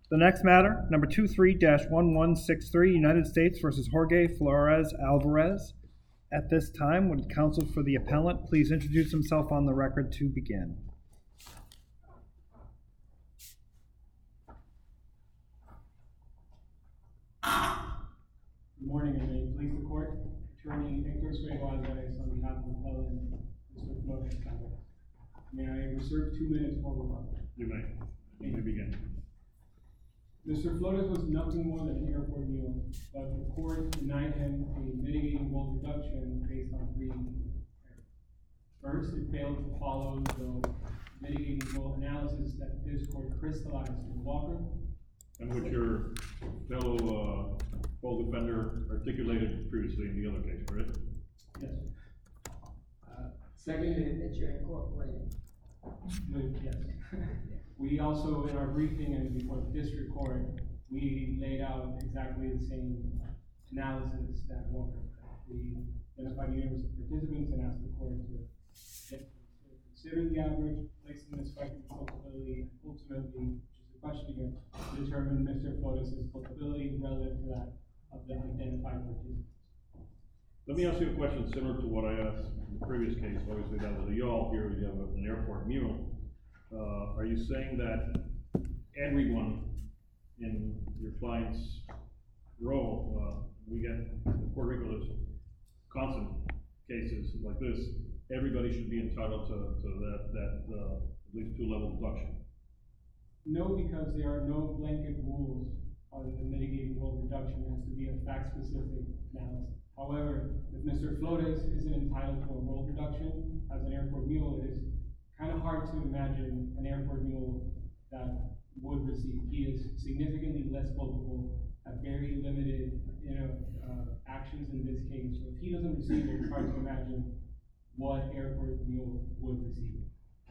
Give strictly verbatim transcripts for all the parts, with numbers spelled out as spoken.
The next matter, number two three one one six three, United States versus Jorge Flores Alvarez. At this time, would counsel for the appellant please introduce himself on the record to begin? Good morning, and may it please the court. Attorney Hector Suego Alvarez on behalf of the appellant, Mister Flores Alvarez. May I reserve two minutes for rebuttal? You may. You may begin. Mister Flores was nothing more than an airport mule, but the court denied him a mitigating role reduction based on three errors. First, it failed to follow the mitigating role analysis that this court crystallized in Walker. And which your fellow uh, co-defender articulated previously in the other case, correct? Yes. Uh, second, it, that you're incorporating. yes. We also, in our briefing and before the district court, we laid out exactly the same analysis that Walker did. We identified the universe of participants and asked the court to consider the average, place them in spectrum of culpability, and ultimately, which is the question here, determine Mister Flores' culpability relative to that of the identified participants. Let me ask you a question similar to what I asked in the previous case. Obviously, that was a yawl. Here you have an airport mule. Uh, are you saying that everyone in your client's role, uh, we get in Puerto Rico, there's constant cases like this, everybody should be entitled to, to that, that uh, at least two-level deduction? No, because there are no blanket rules on the mitigating role reduction. It has to be a fact-specific analysis. However, if Mister Flores isn't entitled to a role reduction as an airport mule, it is kind of hard to imagine an airport mule that would receive. He is significantly less culpable, at very limited, you know, uh, actions in this case. So if he doesn't receive it, it's hard to imagine what airport mule would receive.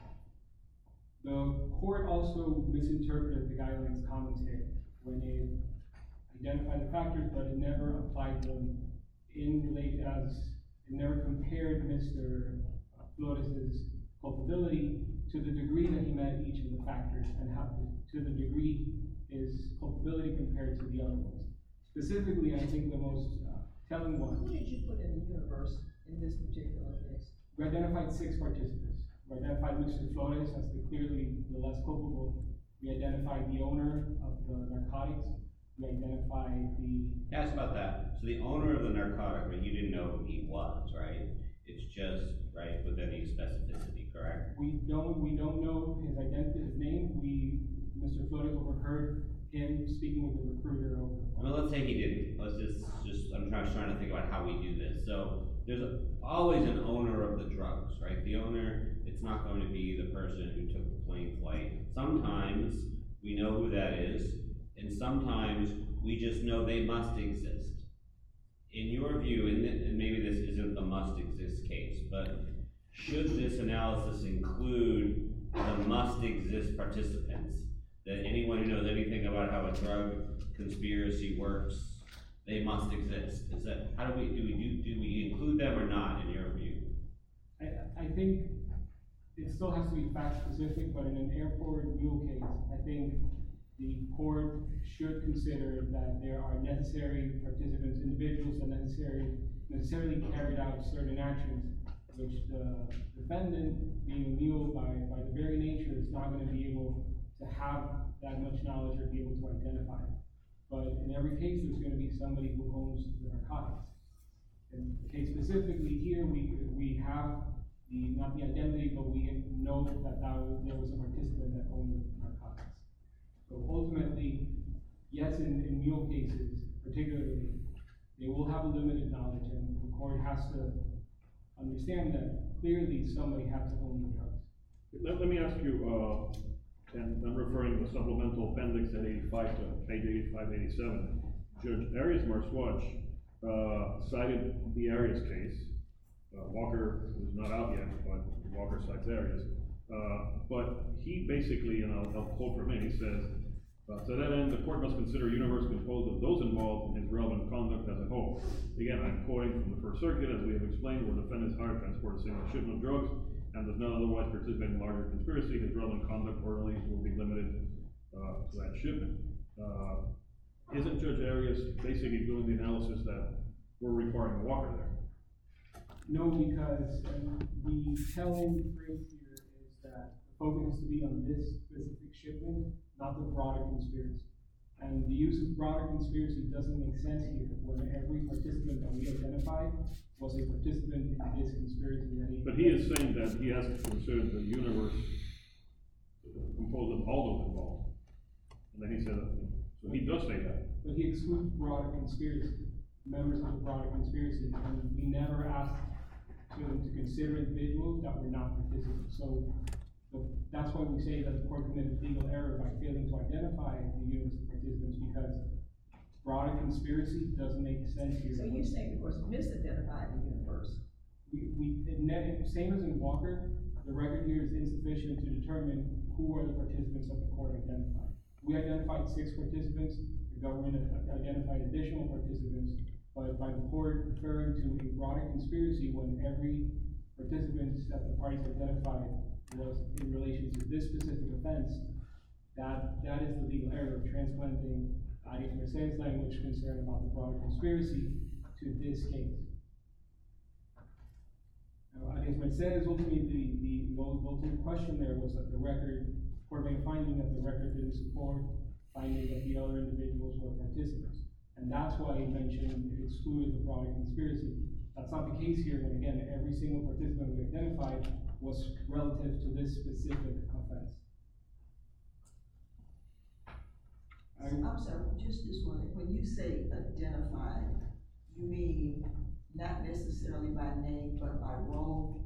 The court also misinterpreted the guidelines commentary when it identified the factors, but it never applied them in relate as it never compared Mister Flores's culpability to the degree that he met each of the factors and how to the degree his culpability compared to the other ones. Specifically, I think the most uh, telling one. Who did you put in the universe in this particular case? We identified six participants. We identified Mister Flores as the clearly the less culpable. We identified the owner of the narcotics. We identified the. Ask about that. So the owner of the narcotic, right, you didn't know who he was, right? It's just, right, with any specificity, correct? We don't, we don't know his identity, his name. We, Mister Flores overheard him speaking with the recruiter over the phone. Well, let's say he didn't. Let's just, just, I'm trying, trying to think about how we do this. So there's a, always an owner of the drugs, right? The owner, it's not going to be the person who took the plane flight. Sometimes we know who that is, and sometimes we just know they must exist. In your view, and, and maybe this isn't the must exist case, but should this analysis include the must exist participants? That anyone who knows anything about how a drug conspiracy works, they must exist. Is that, how do we, do we do, do we include them or not in your view? I, I think it still has to be fact specific, but in an airport mule case, I think the court should consider that there are necessary participants, individuals that necessary, necessarily carried out certain actions, which the defendant, being a mule by, by the very nature, is not going to be able to have that much knowledge or be able to identify. But in every case, there's going to be somebody who owns the narcotics. In the case specifically here, we we have the not the identity, but we know that, that was, there was a participant that owned the narcotics. So ultimately, yes, in, in mule cases, particularly, they will have a limited knowledge, and the court has to understand that clearly somebody had to own the drugs. Let, let me ask you, uh, and I'm referring to the supplemental appendix at eighty-five to page eighty-five, eighty-seven. Judge Arias Marswatch uh, cited the Arias case. Uh, Walker is not out yet, but Walker cites Arias. Uh, but he basically, and I'll, I'll quote from him, he says, uh, to that end, the court must consider a universe composed of those involved in his relevant conduct as a whole. Again, I'm quoting from the First Circuit, as we have explained, where defendants hire, transport, a single shipment of drugs, and does not otherwise participate in larger conspiracy, his relevant conduct orally will be limited uh, to that shipment. uh, isn't Judge Arias basically doing the analysis that we're requiring Walker there? No, because um, the telling phrase here is that the focus has to be on this specific shipment, not the broader conspiracy. And the use of broader conspiracy doesn't make sense here, when every participant that we identified was a participant in this conspiracy that he. But he is saying that he has to consider the universe composed of all those involved. And then he said, so he does say that. But he excludes broader conspiracy, members of the broader conspiracy, and we never asked him to consider individuals that were not participants. So, so that's why we say that the court committed legal error by failing to identify the universe of participants, because broader conspiracy doesn't make sense here. So you're saying the court misidentified the universe? We, we, it ne- same as in Walker, the record here is insufficient to determine who are the participants that the court identified. We identified six participants, the government identified additional participants, but by the court referring to a broader conspiracy when every participant that the parties identified was in relation to this specific offense, that, that is the legal error of transplanting Arias Mercedes' language concern about the broader conspiracy to this case. Now, Arias Mercedes, ultimately, the, the, the ultimate question there was that the record, court made a finding that the record didn't support, finding that the other individuals were participants. And that's why he mentioned it excluded the broader conspiracy. That's not the case here, when again, every single participant we identified was relative to this specific offense. I, I'm sorry, just this one, when you say identified, you mean not necessarily by name, but by role?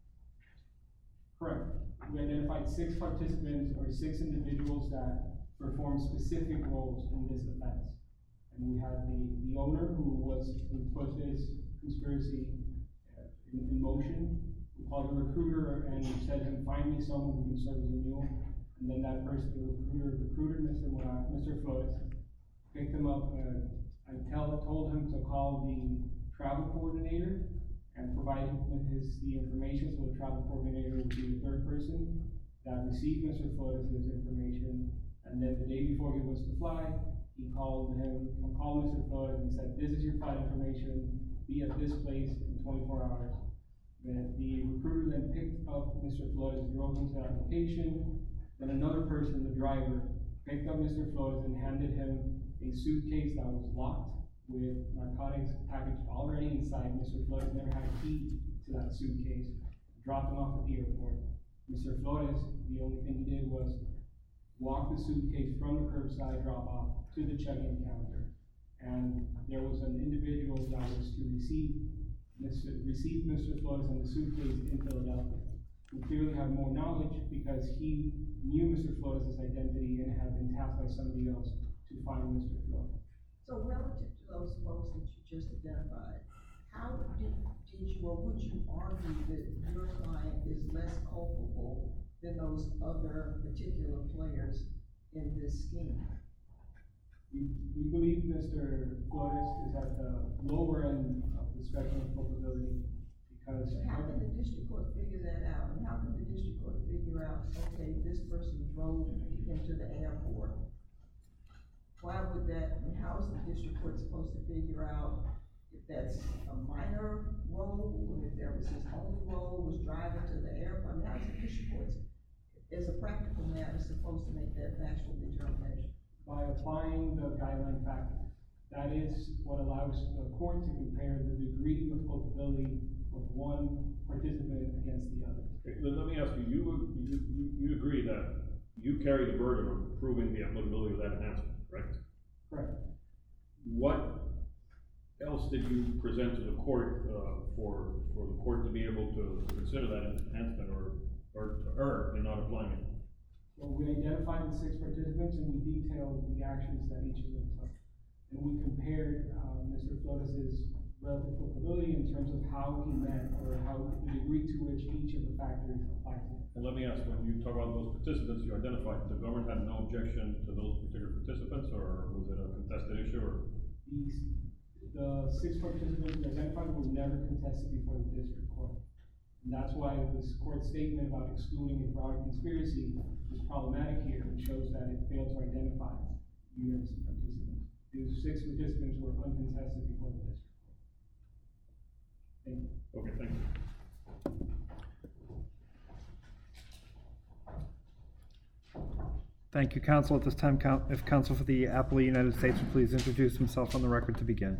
Correct. We identified six participants or six individuals that performed specific roles in this offense. And we had the, the owner who was, who put this conspiracy uh, in, in motion. We called the recruiter and said to him, find me someone who can serve as a mule. And then that person, the recruiter, recruited Mister Mora, Mister Flores, picked him up, uh, I tell, told him to call the travel coordinator and provide him with his, the information, so the travel coordinator would be the third person that received Mister Flores' information. And then the day before he was to fly, he called him, called Mister Flores and said, this is your flight information, be at this place in twenty-four hours. The, the recruiter then picked up Mister Flores, drove him to that location. Then another person, the driver, picked up Mister Flores and handed him a suitcase that was locked with narcotics packaged already inside. Mister Flores never had a key to that suitcase. Dropped him off at the airport. Mister Flores, the only thing he did was walk the suitcase from the curbside drop off to the check-in counter. And there was an individual that was to receive Mister receive Mister Flores and the suitcase in Philadelphia. We clearly have more knowledge because he knew Mister Flores' identity and had been tasked by somebody else to find Mister Flores. So relative to those folks that you just identified, how did, did you, or would you argue that your client is less culpable than those other particular players in this scheme? We, we believe Mister Flores is at the lower end of the spectrum of culpability because. How can the district court figure that out? And how can the district court figure out, okay, this person drove him to the airport? Why would that, and how is the district court supposed to figure out if that's a minor role, if that was his only role, was driving to the airport? I mean, how is the district court, as a practical matter, supposed to make that factual determination? By applying the guideline factor. That is what allows the court to compare the degree of culpability of one participant against the other. Okay, then let me ask you, you, you, you, you agree that you carry the burden of proving the applicability of that enhancement, correct? Correct. What else did you present to the court, uh, for, for the court to be able to consider that enhancement or, or to err in not applying it? Well, we identified the six participants and we detailed the actions that each of them took. And we compared, uh, Mister Flores' relative culpability in terms of how he met or how the degree to which each of the factors apply to him. And let me ask, when you talk about those participants you identified, the government had no objection to those particular participants, or was it a contested issue, or? These, the six participants we identified were never contested before the district court. And that's why this court statement about excluding a broader conspiracy is problematic here. It shows that it failed to identify. units of participants. These six participants were uncontested before the district court. Thank you. Okay, thank you. Thank you, counsel. At this time, coun- if counsel for the appellee United States would please introduce himself on the record to begin.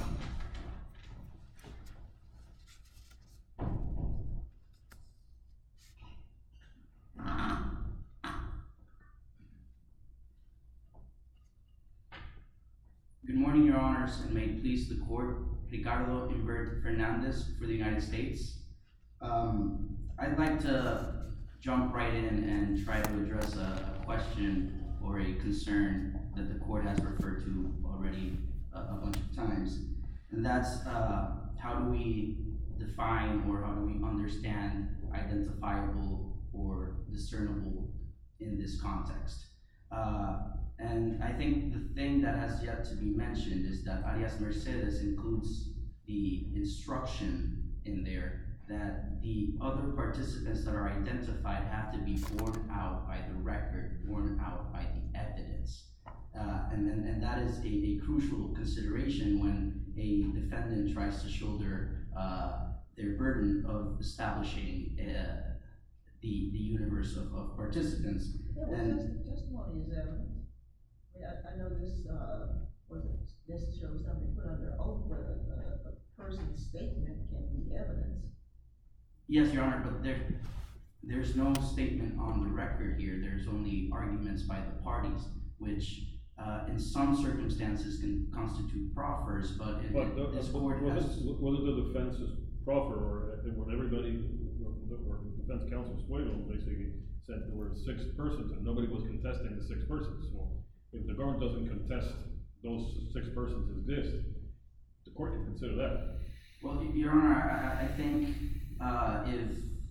Good morning, Your Honors, and may it please the court, Ricardo Invert Fernandez for the United States. Um, I'd like to jump right in and try to address a, a question or a concern that the court has referred to already a, a bunch of times. And that's uh, how do we define or how do we understand identifiable or discernible in this context? Uh, And I think the thing that has yet to be mentioned is that Arias Mercedes includes the instruction in there that the other participants that are identified have to be borne out by the record, borne out by the evidence. Uh, and, and, and that is a, a crucial consideration when a defendant tries to shoulder uh, their burden of establishing uh, the, the universe of, of participants. Yeah, well, And test- testimony is evidence. I mean, I, I know this, uh, was it, this shows something put under oath where a, a, a person's statement can be evidence. yes, Your Honor, but there, there's no statement on the record here. There's only arguments by the parties, which uh, in some circumstances can constitute proffers, but in, But in the, this the- court whether, has. whether the defense is proffer or uh, when everybody, or the or the defense counsel Suedo basically said there were six persons and nobody was contesting the six persons. Well, if the government doesn't contest those six persons exist, the court can consider that. Well, Your Honor, I, I think uh, if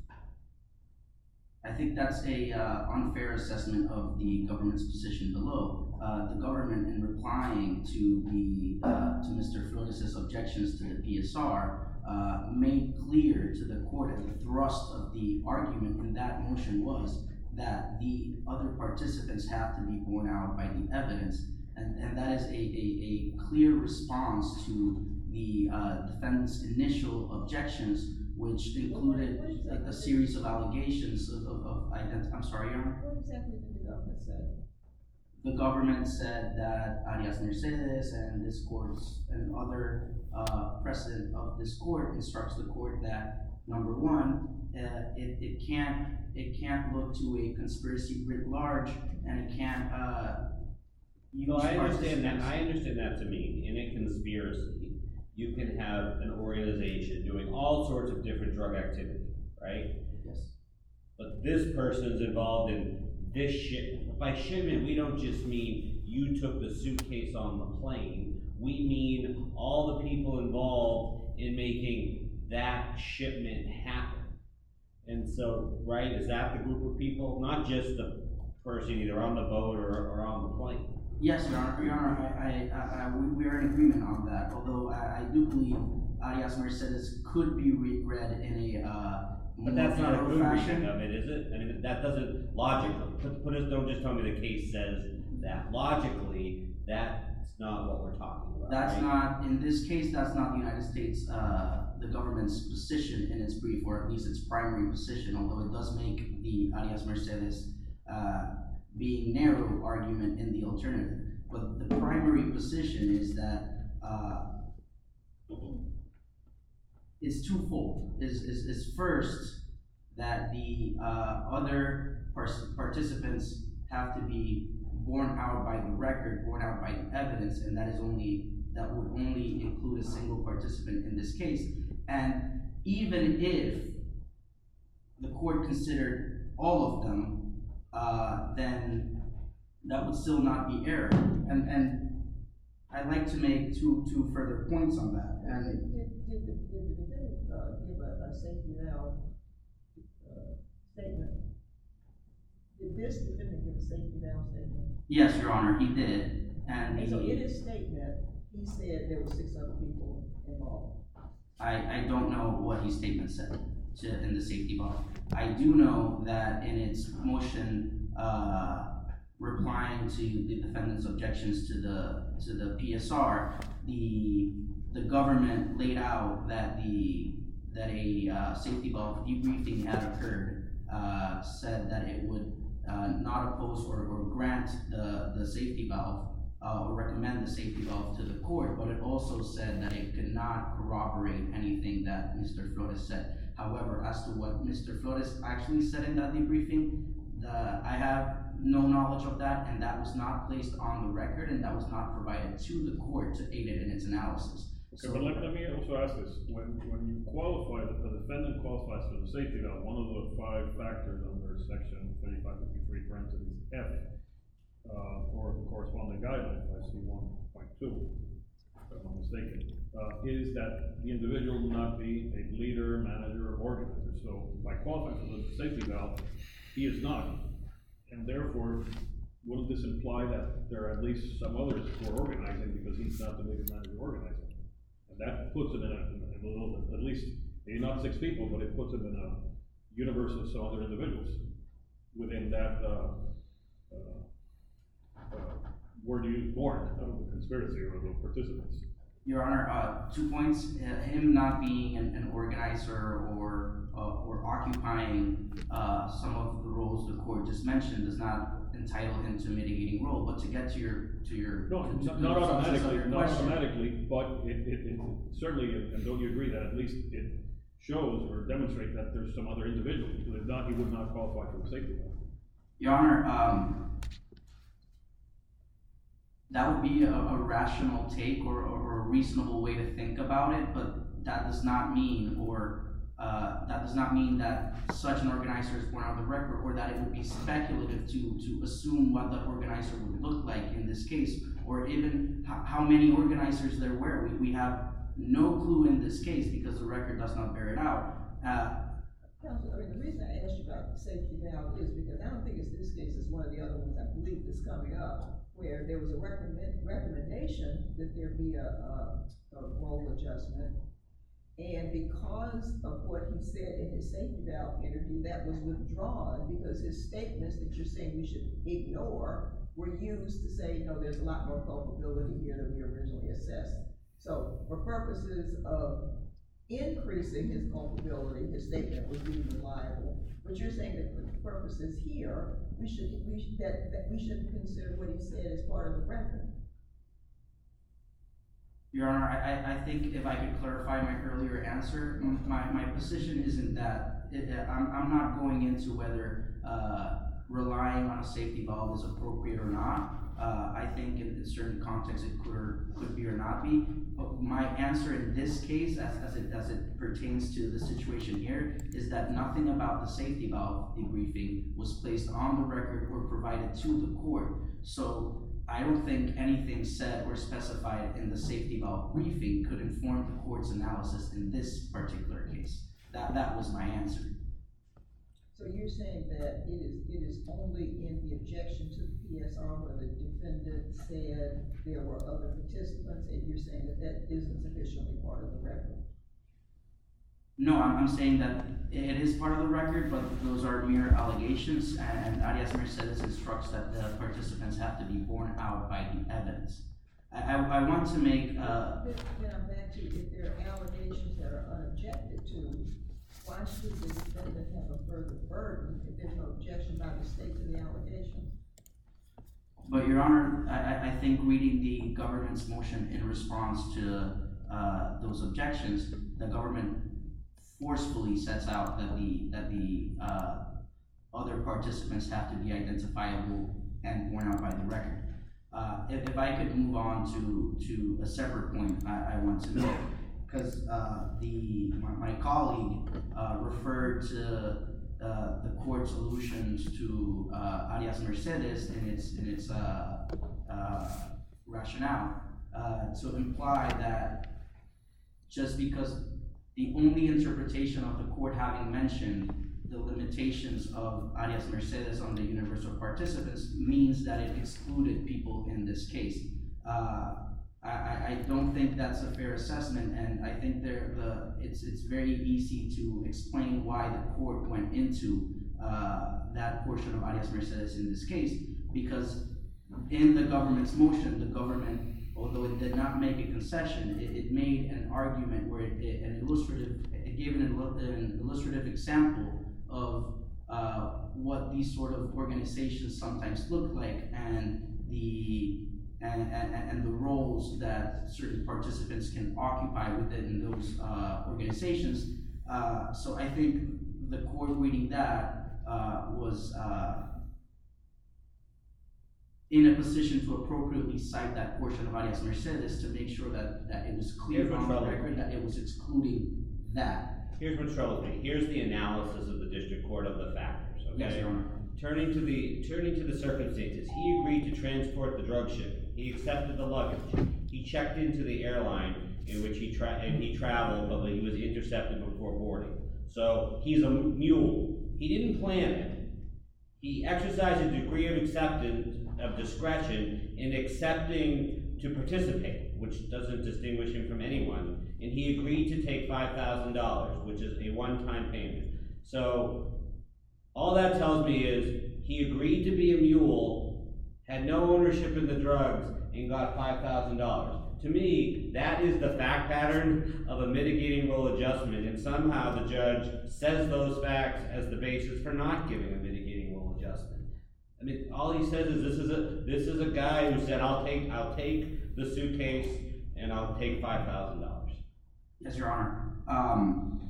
I think that's a uh, unfair assessment of the government's position below. Uh, the government, in replying to the uh, to Mister Flores' objections to the P S R, uh, made clear to the court that the thrust of the argument in that motion was that the other participants have to be borne out by the evidence, and, and that is a, a, a clear response to the uh, defendant's initial objections, which included a, a series of allegations of, of, of ident- I'm sorry, Your Honor? What exactly did the government say? The government said that Arias Mercedes and this court's and other uh, precedent of this court instructs the court that, number one, uh, it, it can't it can't look to a conspiracy writ large, and it can't uh, use No, I understand that, participants- I understand that to mean, in a conspiracy, you can have an organization doing all sorts of different drug activity, right? Yes. But this person's involved in this shipment. By shipment, we don't just mean you took the suitcase on the plane. We mean all the people involved in making that shipment happen. And so, right, is that the group of people? Not just the person either on the boat or, or on the plane. Yes, Your Honor. Your Honor, I, I, I, I, we, we are in agreement on that. Although I, I do believe Arias Mercedes could be re- read in a uh, But more that's not a narrow good fashion. reading of it, is it? I mean, that doesn't logically, put, put us, don't just tell me the case says that. Logically, that's not what we're talking about, That's right? not, in this case, that's not the United States, uh, the government's position in its brief, or at least its primary position, although it does make the Arias Mercedes uh, being narrow argument in the alternative. But the primary position is that uh, is twofold. Is, is, is first, that the uh, other par- participants have to be borne out by the record, borne out by the evidence, and that is only, that would only include a single participant in this case. And even if the court considered all of them, uh, then that would still not be error. And, and I'd like to make two, two further points on that. And Did, did, did the, did the defendant, uh, give a, a safety valve, uh, statement? Did this defendant give a safety valve statement? yes, Your Honor, he did. And And so in he, his statement, he said there were six other people involved. I, I don't know what his statement said to, in the safety valve. I do know that in its motion, uh, replying to the defendant's objections to the to the P S R, the the government laid out that the that a uh, safety valve debriefing had occurred, uh, said that it would uh, not oppose or, or grant the, the safety valve uh, or recommend the safety valve to the court, but it also said that it could not corroborate anything that Mister Flores said. However, as to what Mister Flores actually said in that debriefing, the, I have no knowledge of that, and that was not placed on the record, and that was not provided to the court to aid it in its analysis. Okay, but let, let me also ask this, when, when you qualify, the the defendant qualifies for the safety valve, one of the five factors under section thirty-five fifty-three parentheses F, uh, or the corresponding guideline, five C one point two, if I'm not mistaken, uh, is that the individual will not be a leader, manager, or organizer. So by qualifying for the safety valve, he is not, and therefore, wouldn't this imply that there are at least some others who are organizing because he's not the leader, manager, or organizer? That puts him in a, in a little, at least, maybe not six people, but it puts him in a universe of some other individuals within that, uh, uh, uh, word you use, born out of the conspiracy or the participants. Your Honor, uh, two points. Uh, him not being an, an organizer or uh, or occupying uh, some of the roles the court just mentioned does not entitle him to mitigating role. But to get to your to your No, to, not, to not the substance of automatically, your not question. automatically, but it, it, it certainly, and don't you agree that at least it shows or demonstrates that there's some other individual, because if not, he would not qualify for the safety valve. Your Honor, um, that would be a, a rational take or, or a reasonable way to think about it, but that does not mean, or uh, that does not mean that such an organizer is born out of the record, or that it would be speculative to, to assume what the organizer would look like in this case, or even how, how many organizers there were. We, we have no clue in this case because the record does not bear it out. Uh, Counsel, I mean, the reason I asked you about the safety valve is because I don't think it's this case, it's one of the other ones I believe that's coming up, where there was a recommend, recommendation that there be a, a, a role adjustment. And because of what he said in his safety valve interview, that was withdrawn because his statements that you're saying we should ignore were used to say, no, there's a lot more culpability here than we originally assessed. So for purposes of increasing his culpability, his statement was deemed reliable. But you're saying that for the purposes here, we should, we should that, that we should consider what he said as part of the record. Your Honor, I, I think if I could clarify my earlier answer, my, my position isn't that, it, I'm, I'm not going into whether uh, relying on a safety valve is appropriate or not. Uh, I think in, in certain contexts it could or could be or not be. But my answer in this case, as, as, it, as it pertains to the situation here, is that nothing about the safety valve debriefing was placed on the record or provided to the court. So I don't think anything said or specified in the safety valve briefing could inform the court's analysis in this particular case. That, that was my answer. So you're saying that it is it is only in the objection to the P S R where the defendant said there were other participants, and you're saying that that isn't sufficiently part of the record? No, I'm, I'm saying that it is part of the record, but those are mere allegations, and Arias Mercedes instructs that the participants have to be borne out by the evidence. I, I, I want to make, uh... Then, then I'm back to, if there are allegations that are unobjected to, why should the defendant have a further burden if there's no objection by the state to the allegations? But Your Honor, I, I think reading the government's motion in response to uh, those objections, the government forcefully sets out that the that the uh, other participants have to be identifiable and borne out by the record. Uh, if, if I could move on to to a separate point I, I want to make, because uh, the my, my colleague uh, referred to uh, the court's allusions to uh, Arias Mercedes in its in its uh, uh, rationale uh, to imply that just because the only interpretation of the court having mentioned the limitations of Arias Mercedes on the universe of participants means that it excluded people in this case. Uh, I, I don't think that's a fair assessment, and I think there the it's it's very easy to explain why the court went into uh, that portion of Arias Mercedes in this case. because in the government's motion, the government, although it did not make a concession, it, it made an argument where it, it an illustrative, it gave an, an illustrative example of uh, what these sort of organizations sometimes look like, and the and, and, and the roles that certain participants can occupy within those uh, organizations. Uh, so I think the court reading that uh, was uh, in a position to appropriately cite that portion of Arias Mercedes to make sure that, that it was clear Here's on what's the relevant. record that it was excluding that. Here's what troubles me. Here's the analysis of the district court of the factors, okay? Yes, Your Honor. Turning to the, turning to the circumstances, he agreed to transport the drug shipment. He accepted the luggage. He checked into the airline in which he tra- and he traveled, but he was intercepted before boarding. So he's a mule. He didn't plan it. He exercised a degree of acceptance, of discretion in accepting to participate, which doesn't distinguish him from anyone. And he agreed to take five thousand dollars, which is a one-time payment. So all that tells me is he agreed to be a mule, had no ownership in the drugs, and got five thousand dollars. To me, that is the fact pattern of a mitigating role adjustment, and somehow the judge says those facts as the basis for not giving a mitigating role adjustment. I mean, all he says is this is a this is a guy who said, I'll take I'll take the suitcase and I'll take five thousand dollars. Yes, Your Honor. Um,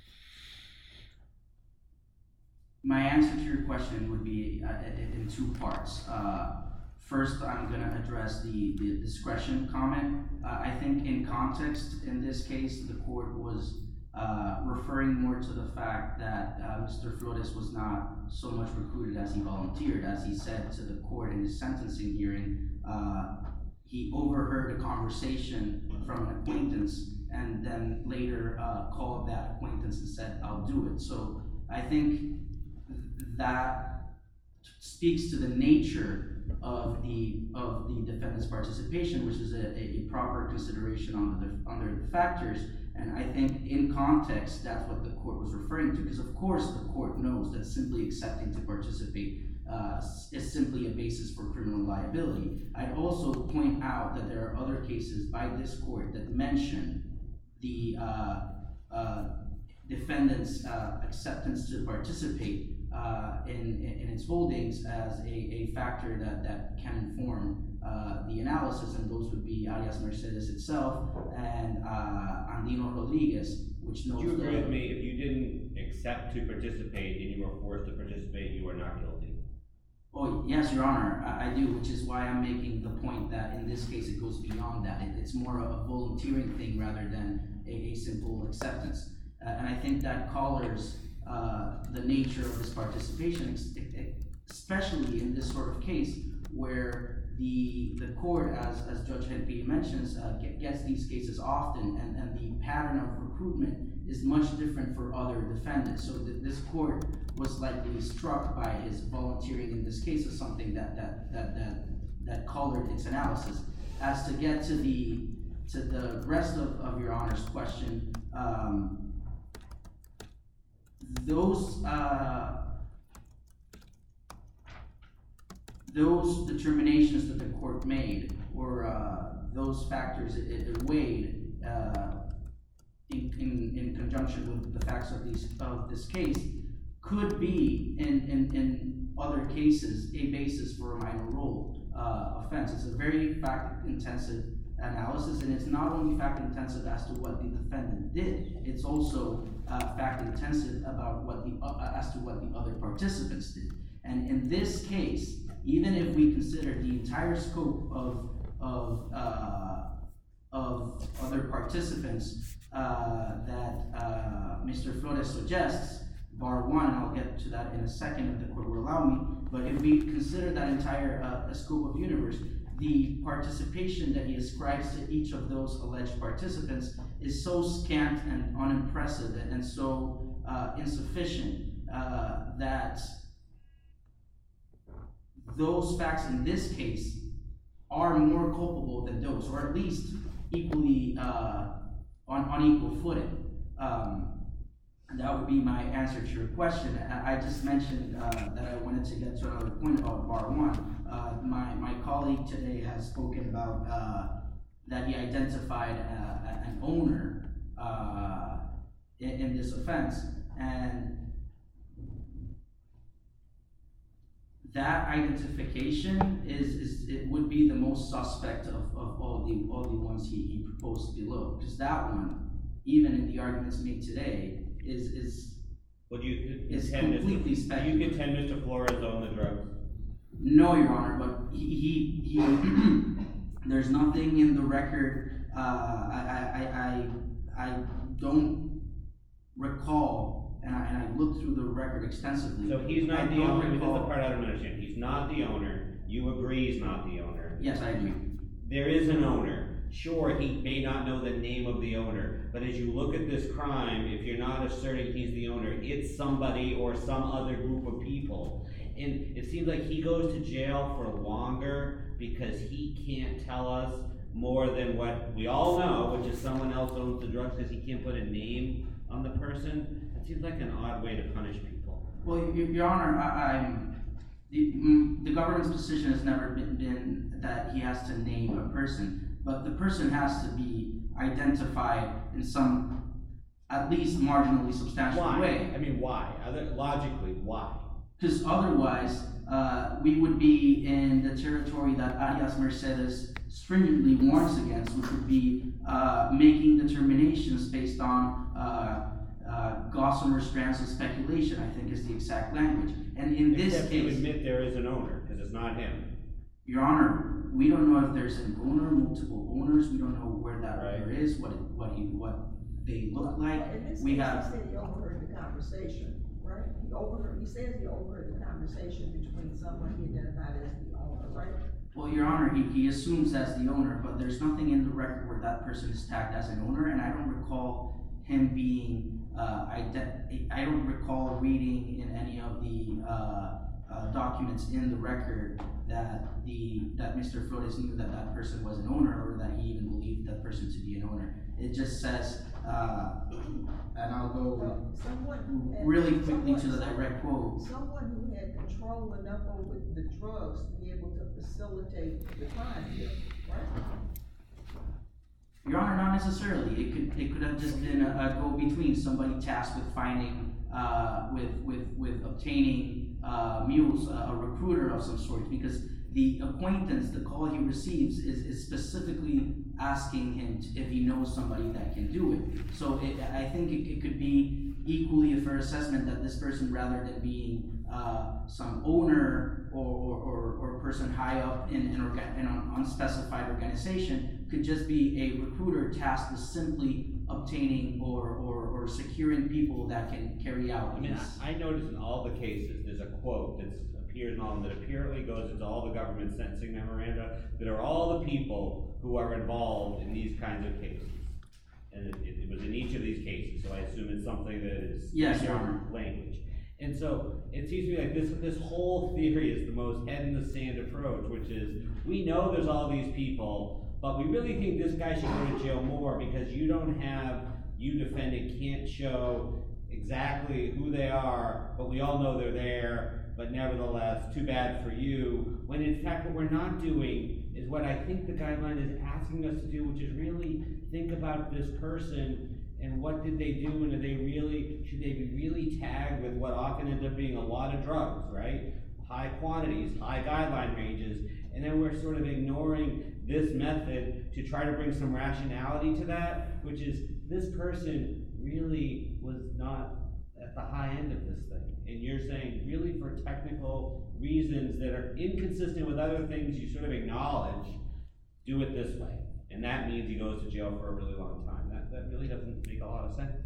my answer to your question would be uh, in two parts. Uh, First, I'm going to address the, the discretion comment. Uh, I think in context, in this case, the court was uh, referring more to the fact that uh, Mister Flores was not so much recruited as he volunteered. As he said to the court in his sentencing hearing, uh, he overheard a conversation from an acquaintance and then later uh, called that acquaintance and said, I'll do it. So I think that speaks to the nature of the of the defendant's participation, which is a, a proper consideration under the under the factors. And I think in context, that's what the court was referring to, because of course the court knows that simply accepting to participate uh, is simply a basis for criminal liability. I'd also point out that there are other cases by this court that mention the uh, uh, defendant's uh, acceptance to participate Uh, in, in its holdings as a, a factor that, that can inform uh, the analysis, and those would be Arias Mercedes itself and uh, Andino Rodriguez, which knows. Would you agree the, with me, if you didn't accept to participate and you were forced to participate, you are not guilty? Oh, yes, Your Honor, I, I do, which is why I'm making the point that in this case it goes beyond that. It, it's more of a volunteering thing rather than a, a simple acceptance. Uh, and I think that colors Uh, the nature of this participation, especially in this sort of case where the the court, as, as Judge Henry mentions, uh, get, gets these cases often, and, and the pattern of recruitment is much different for other defendants. So th- this court was likely struck by his volunteering in this case as something that that that that, that colored its analysis. As to get to the to the rest of, of Your Honor's question, um, Those uh, those determinations that the court made, or uh, those factors it, it weighed uh, in, in in conjunction with the facts of these of this case, could be in in, in other cases a basis for a minor role uh, offense. It's a very fact-intensive analysis, and it's not only fact-intensive as to what the defendant did, it's also uh, fact-intensive about what the uh, as to what the other participants did. And in this case, even if we consider the entire scope of of uh, of other participants uh, that uh, Mister Flores suggests, bar one, and I'll get to that in a second if the court will allow me, but if we consider that entire uh, scope of universe, the participation that he ascribes to each of those alleged participants is so scant and unimpressive and so uh, insufficient uh, that those facts in this case are more culpable than those, or at least equally uh, on, on equal footing. Um, that would be my answer to your question. I, I just mentioned uh, that I wanted to get to another point about bar one. Uh, my, my colleague today has spoken about uh, that he identified uh, an owner uh, in, in this offense, and that identification is, is it would be the most suspect of, of all the all the ones he, he proposed below, because that one, even in the arguments made today, is is Would you is contend, completely Mister do speculative. you contend Mister Flores owned the drugs? No, Your Honor, but he he, he there's nothing in the record. Uh, I, I I I I don't recall, and I and I looked through the record extensively. So he's I not the don't owner, this is the recall- part I don't understand, he's not the owner, you agree he's not the owner. Yes, I agree. There is an owner. Sure, he may not know the name of the owner, but as you look at this crime, if you're not asserting he's the owner, it's somebody or some other group of people. And it seems like he goes to jail for longer because he can't tell us more than what we all know, which is someone else owns the drugs, because he can't put a name on the person. It seems like an odd way to punish people. Well, Your, Your Honor, I, I'm the, mm, the government's position has never been, been that he has to name a person, but the person has to be identified in some, at least marginally substantial Why? way. I mean, why? Other, logically, why? Because otherwise, uh, we would be in the territory that Arias Mercedes stringently warns against, which would be uh, making determinations based on uh, uh, gossamer strands of speculation, I think is the exact language. And in this Except you case, admit there is an owner, because it's not him. Your Honor, we don't know if there's an owner, multiple owners. We don't know where that Right. owner is, what it, what he, what they look like. In this We case, have. he said he overheard the conversation, right? He overheard, he says he overheard the conversation between someone he identified as the owner, right? Well, Your Honor, he, he assumes as the owner, but there's nothing in the record where that person is tagged as an owner, and I don't recall him being, uh, ide- I don't recall reading in any of the, uh, uh, documents in the record that the, that Mister Flores knew that that person was an owner, or that he even believed that person to be an owner. It just says, uh, and I'll go Well, someone who had. really quickly to someone- the direct quote. Someone who had control enough over the drugs to be able to facilitate the crime, right? Your Honor, not necessarily. It could it could have just been a, a go-between, somebody tasked with finding, uh, with with with obtaining uh, mules, uh, a recruiter of some sort, because the acquaintance, the call he receives, is, is specifically asking him to, if he knows somebody that can do it. So it, I think it, it could be equally a fair assessment that this person, rather than being uh, some owner or, or, or, or person high up in, in, orga- in an unspecified organization, could just be a recruiter tasked with simply obtaining or, or, or securing people that can carry out I mean, his. I, I noticed in all the cases, there's a quote that appears in all of them that apparently goes into all the government sentencing memoranda that are all the people who are involved in these kinds of cases. And it, it, it was in each of these cases, so I assume it's something that is Yes, in Your Honor. language. And so it seems to me like this this whole theory is the most head in the sand approach, which is we know there's all these people, but we really think this guy should go to jail more because you don't have, you defendant can't show exactly who they are, but we all know they're there, but nevertheless, too bad for you. When in fact what we're not doing is what I think the guideline is asking us to do, which is really think about this person and what did they do, and are they really, should they be really tagged with what often ends up being a lot of drugs, right? High quantities, high guideline ranges, and then we're sort of ignoring this method to try to bring some rationality to that, which is this person really was not at the high end of this thing. And you're saying really for technical reasons that are inconsistent with other things you sort of acknowledge, do it this way. And that means he goes to jail for a really long time. That, that really doesn't make a lot of sense.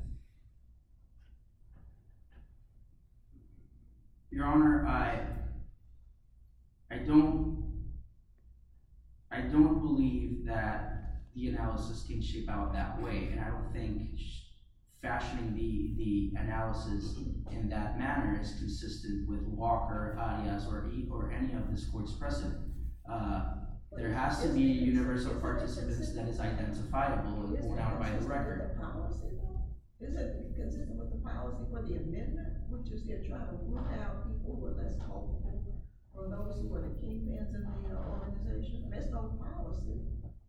Your Honor, I, I don't, I don't believe that the analysis can shape out that way, and I don't think sh- fashioning the, the analysis in that manner is consistent with Walker, Arias, or e- or any of this court's precedent. Uh, there has to be universal participants that is identifiable and borne out by the record. Policy, though? Is it consistent with the policy for the amendment, which is they're trying to root out people who are less culpable from those who are the kingpins in the uh, organization? That's no policy.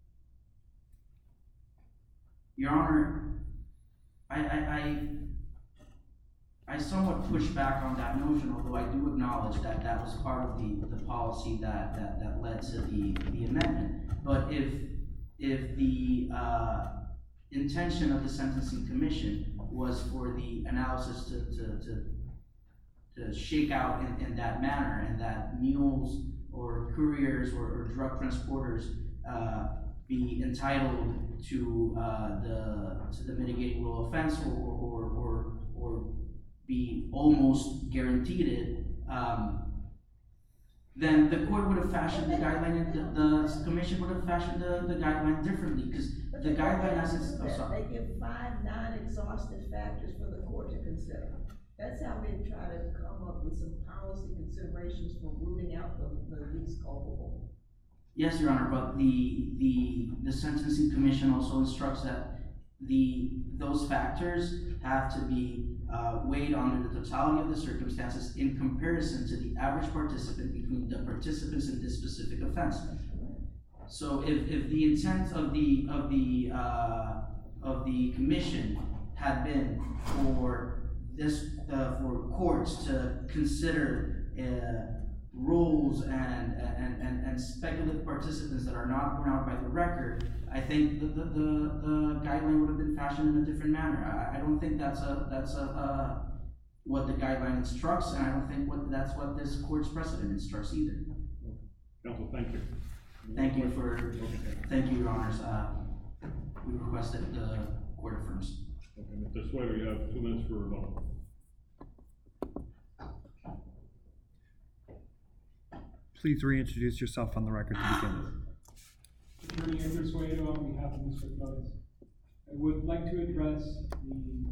Your Honor, I, I, I, I somewhat push back on that notion, although I do acknowledge that that was part of the, the policy that, that, that led to the, the amendment. But if, if the, uh, intention of the Sentencing Commission was for the analysis to, to, to, to shake out in, in that manner, and that mules or couriers or, or drug transporters, uh, be entitled to, uh, the, to the mitigating rule offense, or, or, or, or be almost guaranteed it, um, then the court would have fashioned the guideline, the, the commission would have fashioned the, the guideline differently, because But the they don't guideline have as to it's, do oh, that. sorry. They give five non-exhaustive factors for the court to consider. That's how they try to come up with some policy considerations for rooting out the, the least culpable. Yes, Your Honor, but the, the, the Sentencing Commission also instructs that the, those factors have to be, uh, weighed under the totality of the circumstances in comparison to the average participant between the participants in this specific offense. So if, if the intent of the, of the, uh, of the commission had been for this, uh, for courts to consider, uh, rules and, and, and, and speculative participants that are not borne out by the record, I think the, the, the, the guideline would have been fashioned in a different manner. I, I don't think that's a, that's a, uh, what the guideline instructs, and I don't think what, that's what this court's precedent instructs either. Counsel, thank you. Thank you for, thank you, Your Honors. Uh, we request that the court affirms. Okay, Mister Sawyer, you have two minutes for rebuttal. Please reintroduce yourself on the record to begin with. Attorney Edgar Suedo on behalf of Mister Flores. I would like to address the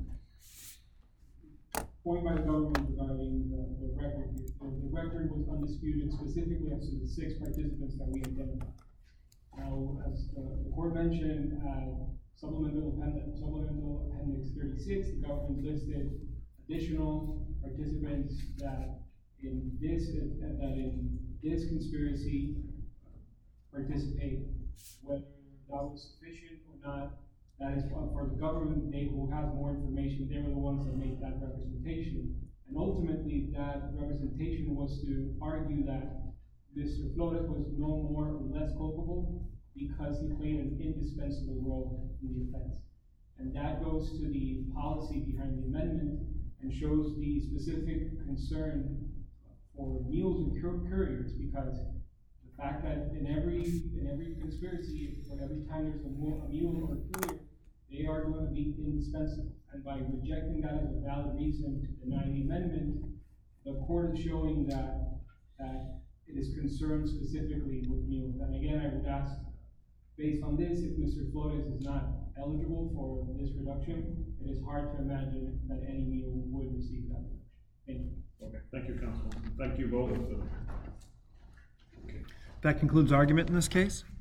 point by the government regarding the, the record here. The, the record was undisputed specifically as to the six participants that we identified. Now, as the, the court mentioned, uh, supplemental appendix, supplemental appendix thirty-six, the government listed additional participants that in this, uh, that in this conspiracy participate. Whether that was sufficient or not, that is for the government. They who has more information, they were the ones that made that representation. And ultimately, that representation was to argue that Mister Flores was no more or less culpable because he played an indispensable role in the offense. And that goes to the policy behind the amendment and shows the specific concern for mules and cur couriers, because the fact that in every in every conspiracy, when every time there's a mule, a mule or a courier, they are going to be indispensable. And by rejecting that as a valid reason to deny the amendment, the court is showing that that it is concerned specifically with mules. And again, I would ask, based on this, if Mister Flores is not eligible for this reduction, it is hard to imagine that any mule would receive that reduction. Thank you. Okay, thank you, counsel. Thank you both. That concludes argument in this case.